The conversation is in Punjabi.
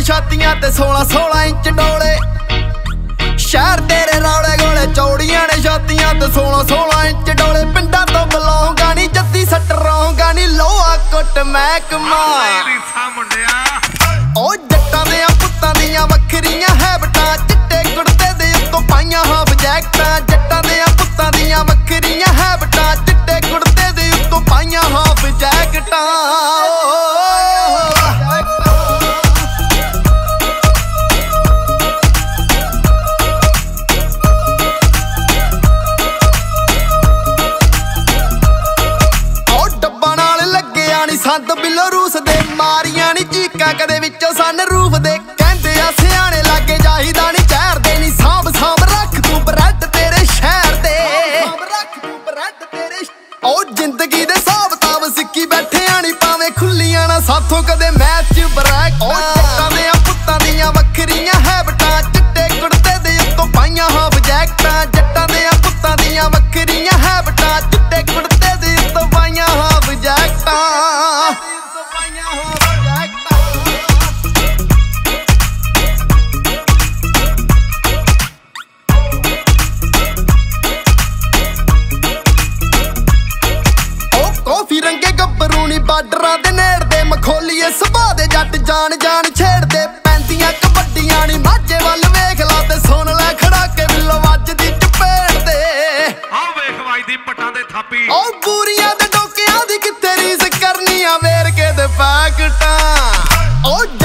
ਛਾਤੀਆਂ ਤੇ 16-16 ਇੰਚ ਡੋਲੇ। ਸ਼ਹਿਰ ਤੇਰੇ ਰੌਲੇ ਗੋਲੇ ਚੌੜੀਆਂ ਨੇ ਛਾਤੀਆਂ ਤੇ 16-16 ਇੰਚ ਡੋਲੇ। ਪਿੰਡਾਂ ਤੋਂ ਬਲੌਂਗਾ ਨੀ ਜੱਦੀ ਸੱਟ ਰੌਂਗਾ ਨੀ ਲੋਹਾ ਕੁੱਟ ਮੈਂ ਕਮਾਲ। ਉਹ ਜੱਟਾਂ ਦੇ ਪੁੱਤਾਂ ਦੀਆਂ ਵੱਖਰੀਆਂ ਹੈਬਟਾਂ, ਚਿੱਟੇ ਕੁੜਤੇ ਦੇ ਉੱਤੋਂ ਪਾਈਆਂ ਹਾਫ ਜੈਕਟਾਂ। ਜੱਟਾਂ ਦੇ ਪੁੱਤਾਂ ਦੀਆਂ ਵੱਖਰੀਆਂ ਹੈਬਟਾਂ, ਚਿੱਟੇ ਕੁੜਤੇ ਦੇ ਉੱਤੋਂ ਪਾਈਆਂ ਹਾਫ ਜੈਕਟਾਂ। ਸੰਦ ਬਿੱਲੋ ਰੂਸ ਦੇ ਮਾਰੀਆਂ ਨੀ ਚੀਕਾਂ ਕਦੇ ਵਿੱਚੋਂ ਸਨ ਰੂਫ ਦੇ। ਕਹਿੰਦੇ ਆ ਸਿਆਣੇ ਲਾਗੇ ਜਾਈਦਾ ਨੀ ਜ਼ਹਿਰ ਦੇ ਨੀ। ਸਾਂਭ ਸਾਂਭ ਰੱਖ ਤੂੰ ਬਰੈਡ ਤੇਰੇ ਸ਼ਹਿਰ ਦੇ। ਉਹ ਜ਼ਿੰਦਗੀ ਦੇ ਹਿਸਾਬ ਤਾਬ ਸਿੱਕੀ ਬੈਠਿਆ ਨੀ ਭਾਵੇਂ ਖੁੱਲੀਆਂ ਨਾ ਸਾਥੋਂ ਕਦੇ ਮੈਚ ਚ ਬਰੈਕ। ਉਹ ਜੱਟਾਂ ਦੇ ਪੁੱਤਾਂ ਦੀਆਂ ਵੱਖਰੀਆਂ ਹੈਬਟਾਂ, ਚਿੱਟੇ ਕੁੜਤੇ ਦੇ ਉੱਤੋਂ ਪਾਈਆਂ ਹਾਫ ਜੈਕਟਾਂ। ਜੱਟਾਂ ਦੇ ਪੁੱਤਾਂ ਦੀਆਂ ਵੱਖਰੀਆਂ ਹੈਬਟਾਂ, ਚਿੱਟੇ ਕੁੜਤੇ ਦੇ ਉੱਤੋਂ ਪਾਈਆਂ ਹਾਫ ਜੈਕਟਾਂ। ਰੰਗੇ ਗੱਭਰੂ ਨੀ ਬਾਰਡਰਾਂ ਦੇ ਨੇੜਦੇ, ਮਖੌਲੀਏ ਸੁਭਾਅ ਦੇ ਜੱਟ ਜਾਣ ਜਾਣ ਛੇੜਦੇ। ਪੈਂਦੀਆਂ ਕਬੱਡੀਆਂ ਨੀ ਮਾਝੇ ਵੱਲ ਵੇਖ ਲਾ ਤੇ ਸੁਣ ਲੈ ਖੜਾ ਕੇ ਬਿੱਲੋ ਵੱਜਦੀ ਚਪੇੜ ਦੇ। ਆਹ ਵੇਖ ਵੱਜਦੀ ਪੱਟਾਂ ਦੇ ਥਾਪੀ। ਉਹ ਬੂਰੀਆਂ ਦੇ ਡੋਕਿਆਂ ਦੀ ਕਿੱਥੇ ਰੀਸ ਕਰਨੀ ਆ ਵੇਰ ਕੇ ਦੇ ਪੈਕਟਾਂ। ਉਹ